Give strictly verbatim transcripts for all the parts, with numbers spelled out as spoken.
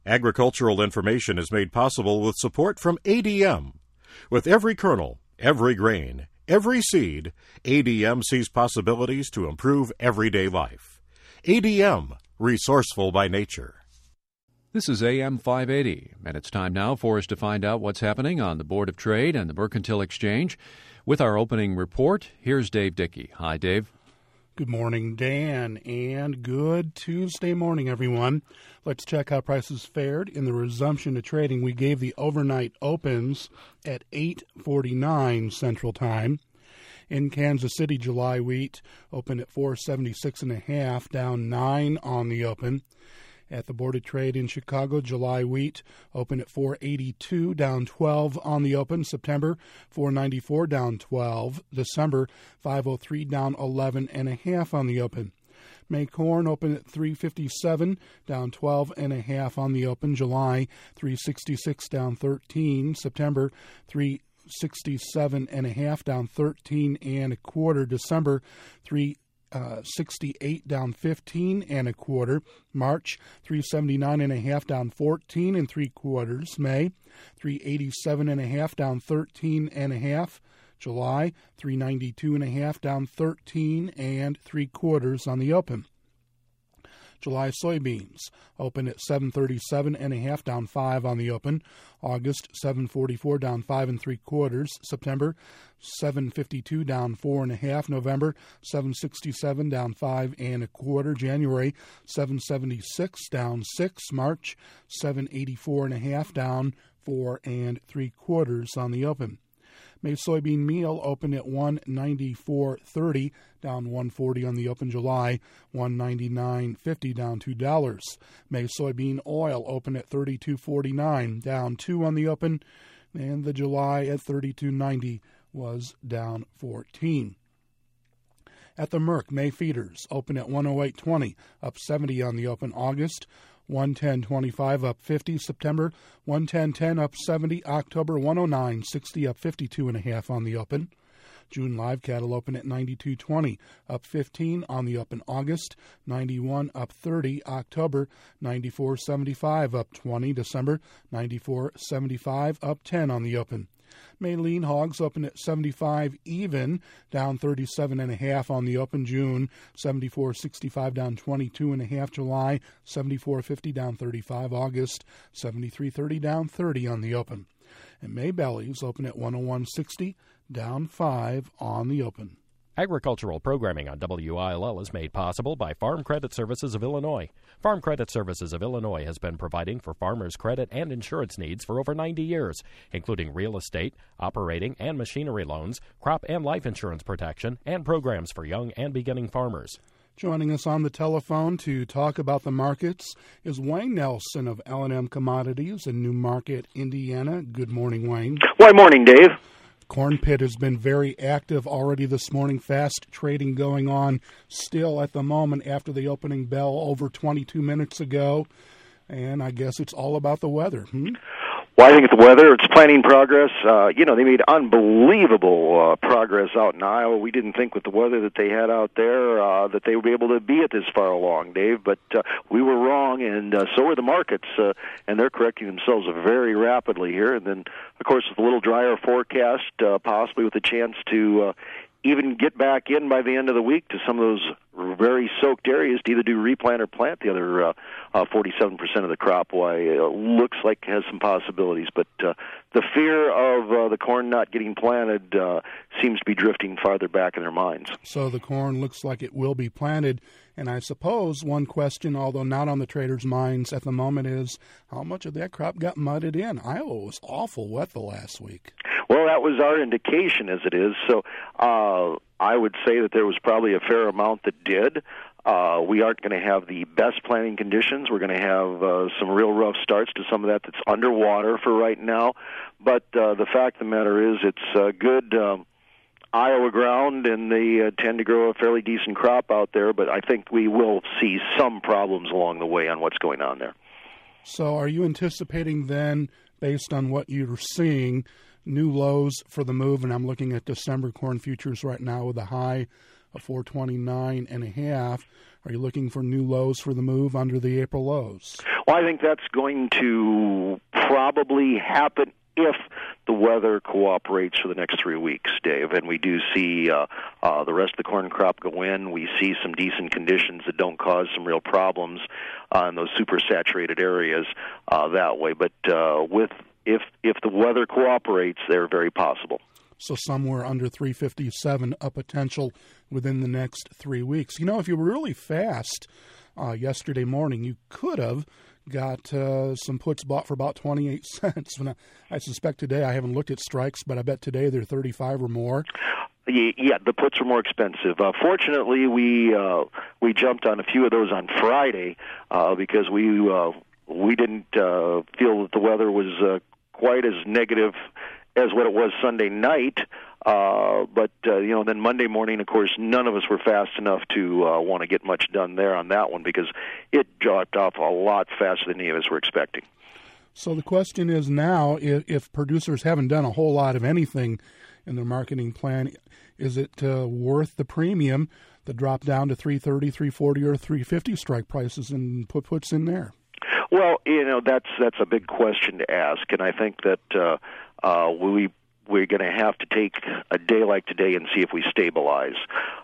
Agricultural information is made possible with support from A D M. With every kernel, every grain, every seed, A D M sees possibilities to improve everyday life. A D M, resourceful by nature. This is A M five eighty, and it's time now for us to find out what's happening on the Board of Trade and the Mercantile Exchange. With our opening report, here's Dave Dickey. Hi, Dave. Good morning, Dan, and good Tuesday morning, everyone. Let's check how prices fared in the resumption of trading. We gave the overnight opens at eight forty-nine Central Time. In Kansas City, July wheat opened at four seventy-six and a half, down nine on the open. At the Board of Trade in Chicago, July wheat opened at four eighty-two, down twelve on the open. September, four ninety-four, down twelve. December, five oh three, down eleven and a half on the open. May corn opened at three fifty-seven, down twelve and a half on the open. July, three sixty-six, down thirteen. September, three sixty-seven and a half, down thirteen and a quarter. December, three Uh, sixty-eight, down fifteen and a quarter. March, three seventy-nine and a half, down fourteen and three quarters. May, three eighty-seven and a half, down thirteen and a half. July, three ninety-two and a half, down thirteen and three quarters on the open. July soybeans open at seven thirty-seven and a half, down five on the open. August, seven forty-four, down five and three quarters. September, seven fifty-two, down four and a half. November, seven sixty-seven, down five and a quarter. January, seven seventy-six, down six. March, seven eighty-four and a half, down four and three quarters on the open. May soybean meal opened at one ninety-four thirty, down one forty on the open. July, one ninety-nine fifty, down two dollars. May soybean oil opened at thirty-two forty-nine, down two on the open, and the July at thirty-two ninety was down fourteen. At the Merck, May feeders open at one oh eight twenty, up seventy on the open. August, one ten twenty-five, up fifty. September, one ten ten, up seventy. October, one oh nine sixty, up fifty-two and a half on the open. June live cattle open at ninety-two twenty, up fifteen on the open. August, ninety-one, up thirty. October, ninety-four seventy-five, up twenty. December, ninety-four seventy-five, up ten on the open. May lean hogs open at seventy-five even, down thirty-seven and a half on the open. June, seventy-four sixty-five, down twenty-two and a half. July, seventy-four fifty, down thirty-five. August, seventy-three thirty, down thirty on the open. And May bellies open at one oh one sixty, down five on the open. Agricultural programming on W I L L is made possible by Farm Credit Services of Illinois. Farm Credit Services of Illinois has been providing for farmers' credit and insurance needs for over ninety years, including real estate, operating and machinery loans, crop and life insurance protection, and programs for young and beginning farmers. Joining us on the telephone to talk about the markets is Wayne Nelson of L and M Commodities in New Market, Indiana. Good morning, Wayne. Why, morning, Dave. Corn pit has been very active already this morning. Fast trading going on still at the moment after the opening bell over twenty-two minutes ago. And I guess it's all about the weather. Hmm? Well, I think it's the weather. It's planning progress. Uh, you know, they made unbelievable uh, progress out in Iowa. We didn't think with the weather that they had out there uh, that they would be able to be at this far along, Dave. But uh, we were wrong, and uh, so are the markets, uh, and they're correcting themselves very rapidly here. And then, of course, with a little drier forecast, uh, possibly with a chance to uh, even get back in by the end of the week to some of those very soaked areas to either do replant or plant the other uh, uh, forty-seven percent of the crop. Why, it looks like it has some possibilities. But uh, the fear of uh, the corn not getting planted uh, seems to be drifting farther back in their minds. So the corn looks like it will be planted. And I suppose one question, although not on the traders' minds at the moment, is how much of that crop got mudded in? Iowa was awful wet the last week. Well, that was our indication as it is. So uh, I would say that there was probably a fair amount that did. Uh, we aren't going to have the best planting conditions. We're going to have uh, some real rough starts to some of that that's underwater for right now. But uh, the fact of the matter is it's uh, good um, Iowa ground, and they uh, tend to grow a fairly decent crop out there. But I think we will see some problems along the way on what's going on there. So are you anticipating then, based on what you're seeing, new lows for the move? And I'm looking at December corn futures right now with a high of four twenty-nine and a half. Are you looking for new lows for the move under the April lows? Well, I think that's going to probably happen if the weather cooperates for the next three weeks, Dave, and we do see uh, uh, the rest of the corn crop go in. We see some decent conditions that don't cause some real problems uh, in those super saturated areas uh, that way. But uh, with if if the weather cooperates, they're very possible. So somewhere under three fifty-seven, a potential within the next three weeks. You know, if you were really fast uh, yesterday morning, you could have got uh, some puts bought for about twenty-eight cents. And I, I suspect today, I haven't looked at strikes, but I bet today they're thirty-five or more. Yeah, the puts are more expensive. Uh, fortunately, we uh, we jumped on a few of those on Friday uh, because we uh, we didn't uh, feel that the weather was uh, quite as negative as what it was Sunday night. Uh, but, uh, you know, then Monday morning, of course, none of us were fast enough to uh, want to get much done there on that one because it dropped off a lot faster than any of us were expecting. So the question is now, if, if producers haven't done a whole lot of anything in their marketing plan, is it uh, worth the premium to drop down to three thirty, three forty, or three fifty strike prices and put puts in there? Well, you know, that's that's a big question to ask, and I think that uh, uh, we we're going to have to take a day like today and see if we stabilize.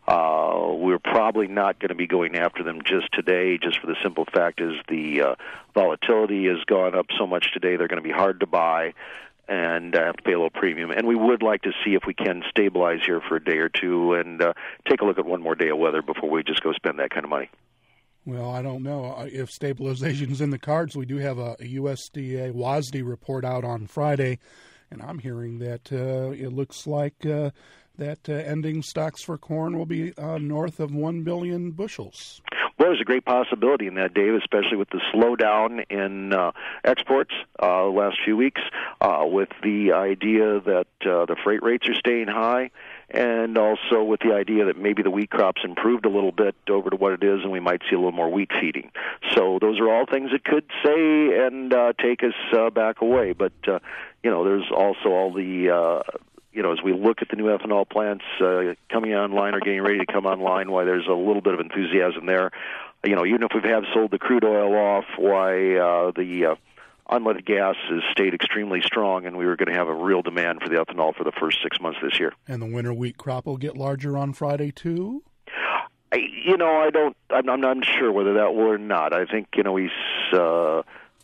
Uh, we're probably not going to be going after them just today, just for the simple fact is the uh, volatility has gone up so much today, they're going to be hard to buy and uh, have to pay a little premium. And we would like to see if we can stabilize here for a day or two and uh, take a look at one more day of weather before we just go spend that kind of money. Well, I don't know if stabilization's in the cards. We do have a, a U S D A W A S D report out on Friday, and I'm hearing that uh, it looks like uh, that uh, ending stocks for corn will be uh, north of one billion bushels. Well, there's a great possibility in that, Dave, especially with the slowdown in uh, exports uh, the last few weeks, uh, with the idea that uh, the freight rates are staying high, and also with the idea that maybe the wheat crop's improved a little bit over to what it is, and we might see a little more wheat feeding. So those are all things that could say and uh, take us uh, back away. But, uh, you know, there's also all the... Uh, You know, as we look at the new ethanol plants uh, coming online or getting ready to come online, why there's a little bit of enthusiasm there. You know, even if we have sold the crude oil off, why uh, the uh, unleaded gas has stayed extremely strong, and we were going to have a real demand for the ethanol for the first six months this year. And the winter wheat crop will get larger on Friday, too? I, you know, I don't, I'm, I'm not sure whether that will or not. I think, you know, we, uh,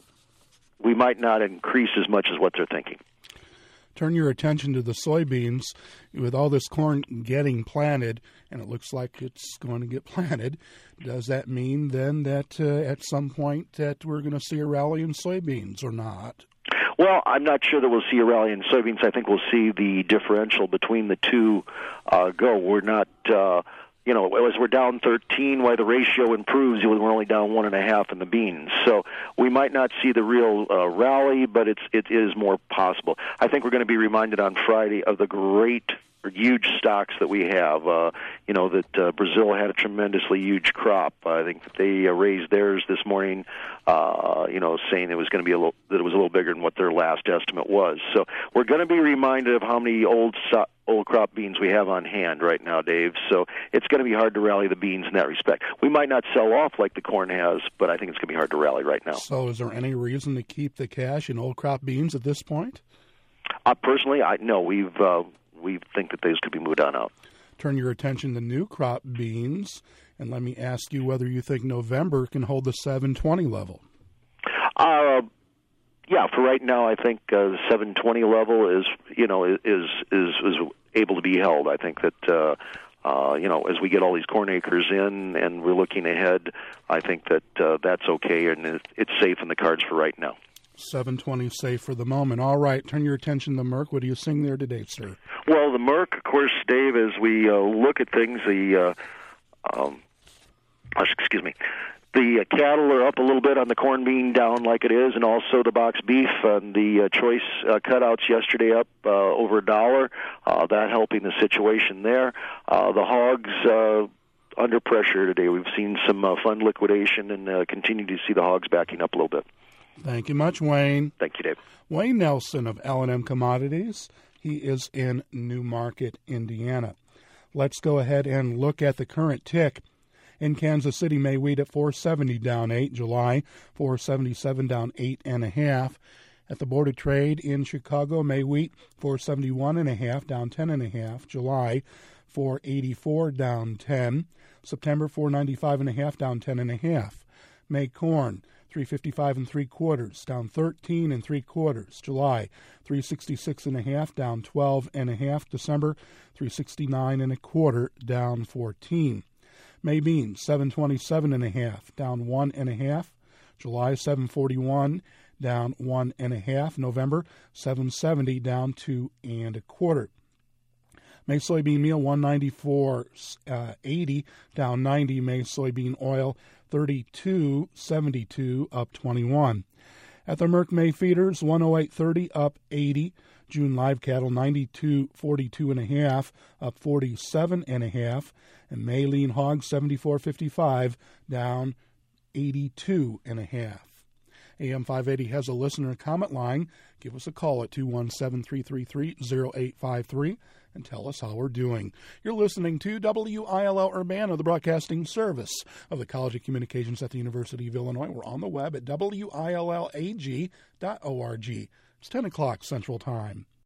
we might not increase as much as what they're thinking. Turn your attention to the soybeans. With all this corn getting planted, and it looks like it's going to get planted, does that mean then that uh, at some point that we're going to see a rally in soybeans or not? Well, I'm not sure that we'll see a rally in soybeans. I think we'll see the differential between the two uh, go. We're not... Uh, You know, as we're down thirteen, why the ratio improves, we're only down one and a half in the beans. So we might not see the real uh, rally, but it's it is more possible. I think we're going to be reminded on Friday of the great or huge stocks that we have. Uh, you know, that uh, Brazil had a tremendously huge crop. I think that they uh, raised theirs this morning, uh, you know, saying it was going to be a little, that it was a little bigger than what their last estimate was. So we're going to be reminded of how many old so- old crop beans we have on hand right now, Dave. So it's going to be hard to rally the beans in that respect. We might not sell off like the corn has, but I think it's going to be hard to rally right now. So is there any reason to keep the cash in old crop beans at this point? Uh, personally, I no, we've uh, we think that those could be moved on out. Turn your attention to new crop beans, and let me ask you whether you think November can hold the seven twenty level. Uh, yeah, for right now, I think uh, the seven twenty level is, you know, is is is able to be held. I think that, uh, uh, you know, as we get all these corn acres in and we're looking ahead, I think that uh, that's okay and it's safe in the cards for right now. seven twenty safe for the moment. All right, turn your attention to Merck. What are you seeing there today, sir? Well, the Merck, of course, Dave, as we uh, look at things, the, uh, um, excuse me, the uh, cattle are up a little bit on the corn being down like it is, and also the box beef and the uh, choice uh, cutouts yesterday up uh, over a dollar. Uh, that helping the situation there. Uh, the hogs uh, under pressure today. We've seen some uh, fund liquidation and uh, continue to see the hogs backing up a little bit. Thank you much, Wayne. Thank you, Dave. Wayne Nelson of L and M Commodities. He is in New Market, Indiana. Let's go ahead and look at the current tick. In Kansas City, May wheat at four seventy down eight. July four seventy-seven down eight and a half. At the Board of Trade in Chicago, May wheat four seventy-one and a half down ten and a half. July four eighty-four down ten. September four ninety-five and a half down ten and a half. May corn three fifty-five and three quarters down thirteen and three quarters. July three sixty-six and a half down twelve and a half. December three sixty-nine and a quarter down fourteen. May beans seven twenty-seven and a half down one and a half. July seven forty-one down one and a half. November seven seventy down two and a quarter. May soybean meal one ninety-four eighty down ninety. May soybean oil thirty-two seventy-two up twenty-one. At the Merck May feeders one oh eight thirty up eighty. June live cattle ninety-two forty-two and a half up forty-seven and a half. And May lean hogs seventy-four fifty-five down eighty-two and a half. A M five eighty has a listener comment line. Give us a call at two one seven, three three three, oh eight five three and tell us how we're doing. You're listening to W I L L Urbana, the broadcasting service of the College of Communications at the University of Illinois. We're on the web at W I L L A G dot org. It's ten o'clock Central Time.